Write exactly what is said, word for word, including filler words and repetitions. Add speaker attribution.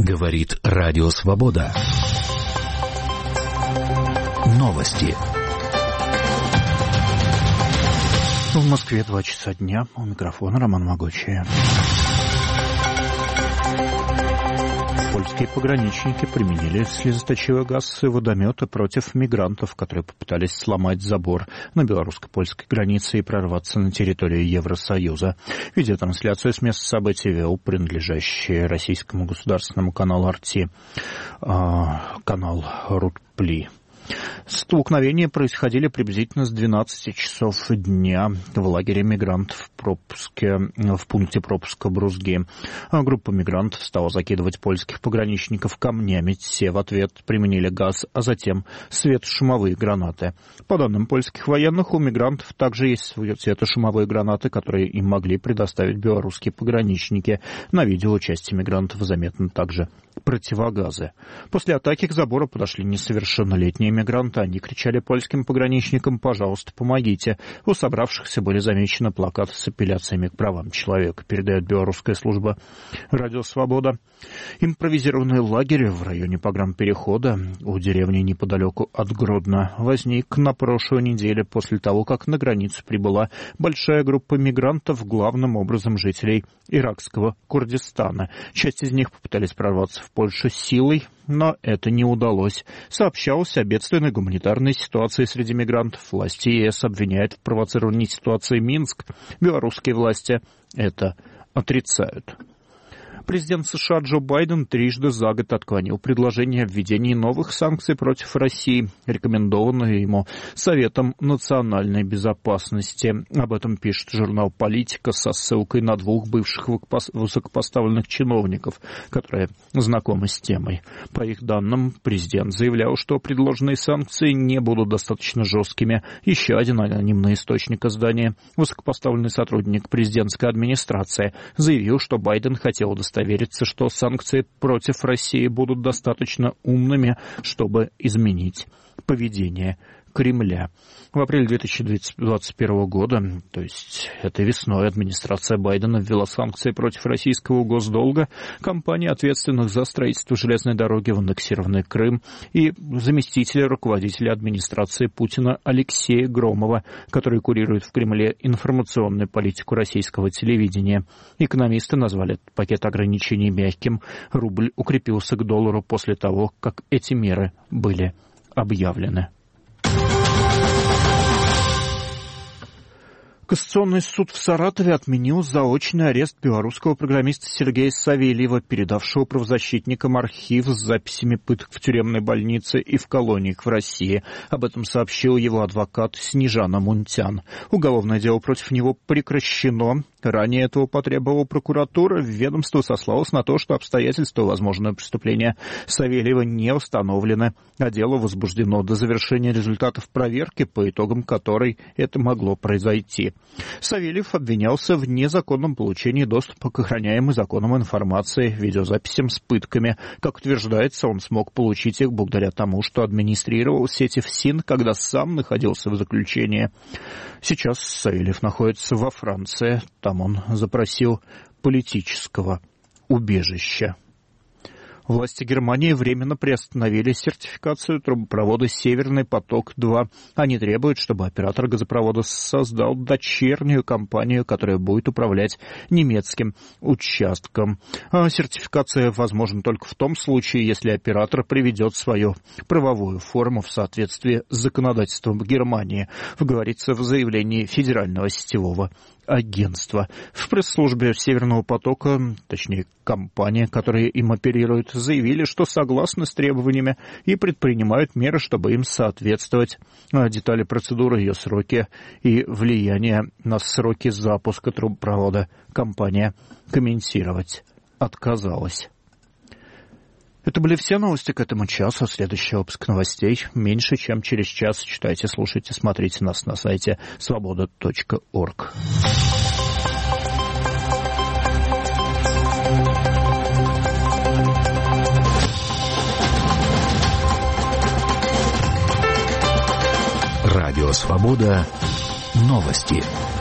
Speaker 1: Говорит Радио Свобода. Новости.
Speaker 2: В Москве два часа дня. У микрофона Роман Могучий. Польские пограничники применили слезоточивый газ и водометы против мигрантов, которые попытались сломать забор на белорусско-польской границе и прорваться на территорию Евросоюза. Видеотрансляцию с места событий вел принадлежащий российскому государственному каналу эр ти, канал Рутпли. Столкновения происходили приблизительно с двенадцати часов дня в лагере мигрантов в, пропуске, в пункте пропуска Брузги. Группа мигрантов стала закидывать польских пограничников камнями. Те в ответ применили газ, а затем светошумовые гранаты. По данным польских военных, у мигрантов также есть светошумовые гранаты, которые им могли предоставить белорусские пограничники. На видео у части мигрантов заметны также противогазы. После атаки к забору подошли несовершеннолетние мигранты. Они кричали польским пограничникам: «Пожалуйста, помогите». У собравшихся были замечены плакаты с апелляциями к правам человека, передает белорусская служба «Радио Свобода». Импровизированный лагерь в районе погранперехода у деревни неподалеку от Гродно возник на прошлой неделе после того, как на границу прибыла большая группа мигрантов, главным образом жителей иракского Курдистана. Часть из них попытались прорваться в Польшу силой, но это не удалось. Сообщалось о бедственной гуманитарной ситуации среди мигрантов. Власти ЕС обвиняют в провоцировании ситуации Минск. Белорусские власти это отрицают. Президент США Джо Байден трижды за год отклонил предложение о введении новых санкций против России, рекомендованное ему Советом национальной безопасности. Об этом пишет журнал «Политика» со ссылкой на двух бывших высокопоставленных чиновников, которые знакомы с темой. По их данным, президент заявлял, что предложенные санкции не будут достаточно жесткими. Еще один анонимный источник издания, высокопоставленный сотрудник президентской администрации, заявил, что Байден хотел удостовериться, верится, что санкции против России будут достаточно умными, чтобы изменить поведение Кремля. В апреле две тысячи двадцать первого года, то есть этой весной, администрация Байдена ввела санкции против российского госдолга, компаний, ответственных за строительство железной дороги в аннексированный Крым, и заместителя руководителя администрации Путина Алексея Громова, который курирует в Кремле информационную политику российского телевидения. Экономисты назвали этот пакет ограничений мягким. Рубль укрепился к доллару после того, как эти меры были объявлены. Кассационный суд в Саратове отменил заочный арест белорусского программиста Сергея Савельева, передавшего правозащитникам архив с записями пыток в тюремной больнице и в колониях в России. Об этом сообщил его адвокат Снежана Мунтян. Уголовное дело против него прекращено. Ранее этого потребовала прокуратура. Ведомство сослалось на то, что обстоятельства возможного преступления Савельева не установлены, а дело возбуждено до завершения результатов проверки, по итогам которой это могло произойти. Савельев обвинялся в незаконном получении доступа к охраняемой законом информации, видеозаписям с пытками. Как утверждается, он смог получить их благодаря тому, что администрировал сети ФСИН, когда сам находился в заключении. Сейчас Савельев находится во Франции. Там он запросил политического убежища. Власти Германии временно приостановили сертификацию трубопровода «Северный поток-два». Они требуют, чтобы оператор газопровода создал дочернюю компанию, которая будет управлять немецким участком. А сертификация возможна только в том случае, если оператор приведет свою правовую форму в соответствии с законодательством Германии, говорится в заявлении Федерального сетевого агентства. В пресс-службе «Северного потока», точнее, компания, которая им оперирует, заявили, что согласны с требованиями и предпринимают меры, чтобы им соответствовать. Детали процедуры, ее сроки и влияние на сроки запуска трубопровода компания комментировать отказалась. Это были все новости к этому часу. Следующий выпуск новостей меньше, чем через час. Читайте, слушайте, смотрите нас на сайте свобода точка орг.
Speaker 1: Радио Свобода. Новости.